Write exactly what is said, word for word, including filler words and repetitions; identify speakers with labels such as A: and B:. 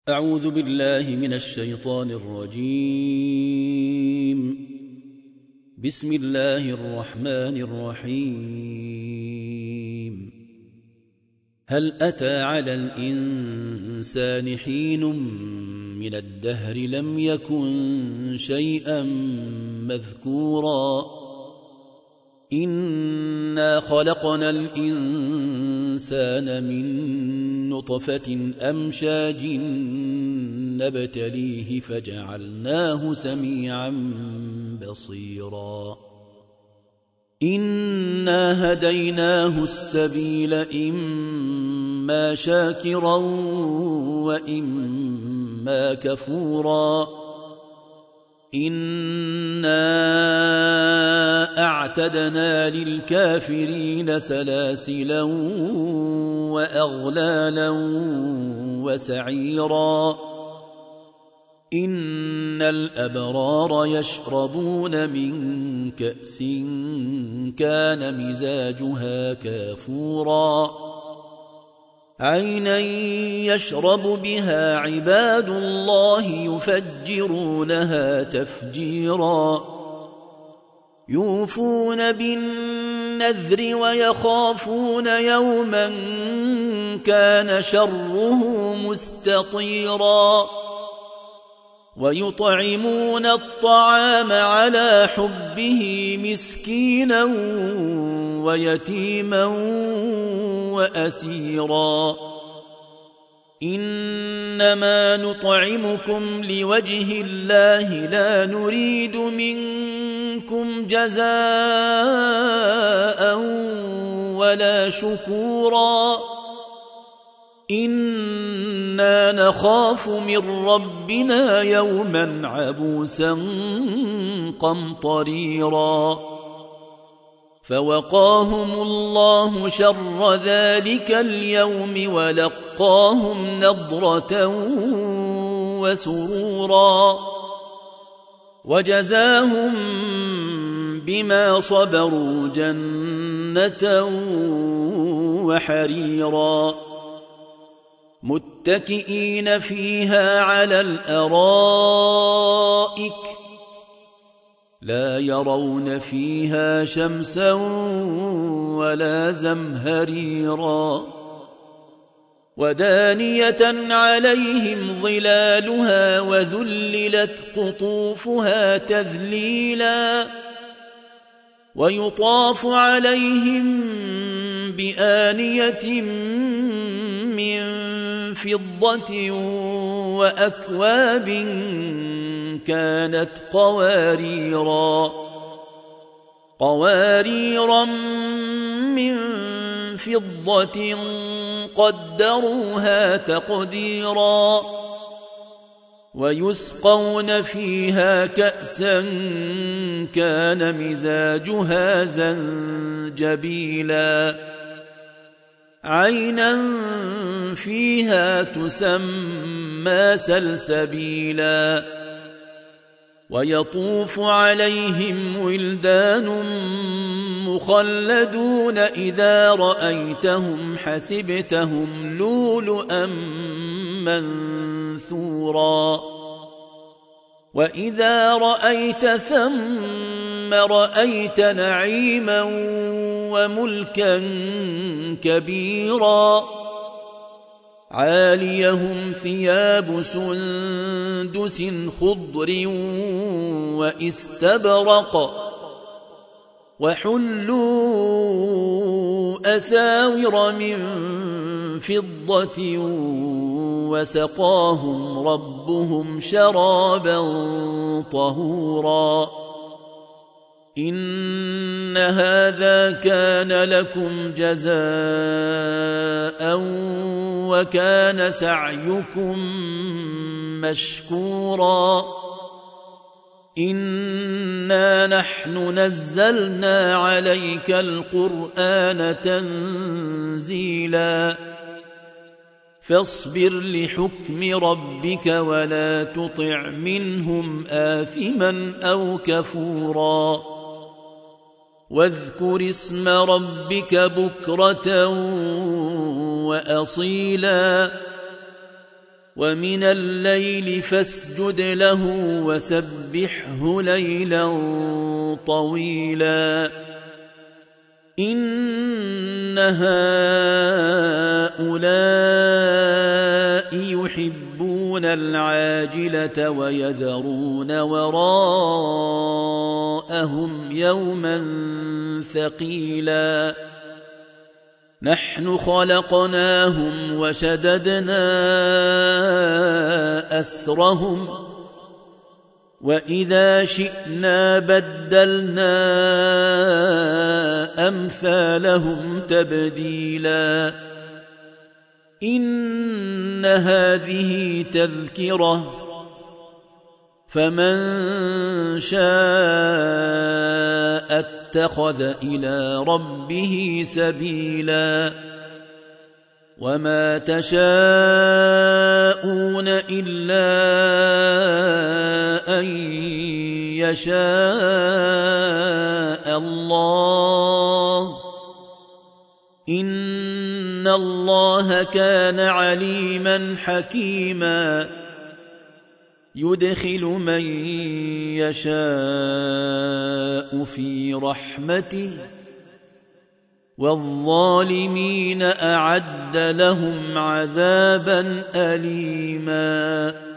A: أعوذ بالله من الشيطان الرجيم. بسم الله الرحمن الرحيم. هل أتى على الإنسان حين من الدهر لم يكن شيئا مذكورا إنا خلقنا الإنسان من نطفة أمشاج نبتليه فجعلناه سميعا بصيرا إنا هديناه السبيل إما شاكرا وإما كفورا إنا أعتدنا للكافرين سلاسلا وأغلالا وسعيرا إن الأبرار يشربون من كأس كان مزاجها كافورا عينا يشرب بها عباد الله يفجرونها تفجيرا يوفون بالنذر ويخافون يوما كان شره مستطيرا ويطعمون الطعام على حبه مسكينا ويتيما وأسيرا إنما نطعمكم لوجه الله لا نريد منكم جزاء ولا شكورا إنا نخاف من ربنا يوما عبوسا قمطريرا فوقاهم الله شر ذلك اليوم ولقاهم نضرة وسرورا وجزاهم بما صبروا جنة وحريرا متكئين فيها على الأرائك لا يرون فيها شمسا ولا زمهريرا ودانية عليهم ظلالها وذللت قطوفها تذليلا ويطاف عليهم بآنية من فضة وأكواب كانت قواريرا قواريرا من فضة قدروها تقديرا ويسقون فيها كأسا كان مزاجها زنجبيلا عينا فيها تسمى سلسبيلا ويطوف عليهم ولدان مخلدون إذا رأيتهم حسبتهم لؤلؤا منثورا وإذا رأيت ثم رأيت نعيما وملكا كبيرا عاليهم ثياب سندس خضر واستبرق وحلوا أساور من فضة وسقاهم ربهم شرابا طهورا إن هذا كان لكم جزاء وكان سعيكم مشكورا إنا نحن نزلنا عليك القرآن تنزيلا فاصبر لحكم ربك ولا تطع منهم آثما أو كفورا واذكر اسم ربك بكرة وأصيلا ومن الليل فاسجد له وسبحه ليلا طويلا إن هؤلاء يحبون العاجلة ويذرون وراءهم يوما ثقيلا نحن خلقناهم وشددنا أسرهم وإذا شئنا بدلنا أمثالهم تبديلا إن هذه تذكرة فمن شاء اتخذ إلى ربه سبيلا وما تشاءون إلا أن يشاء الله إن الله كان عليما حكيما يدخل من يشاء في رحمته والظالمين أعد لهم عذابا أليما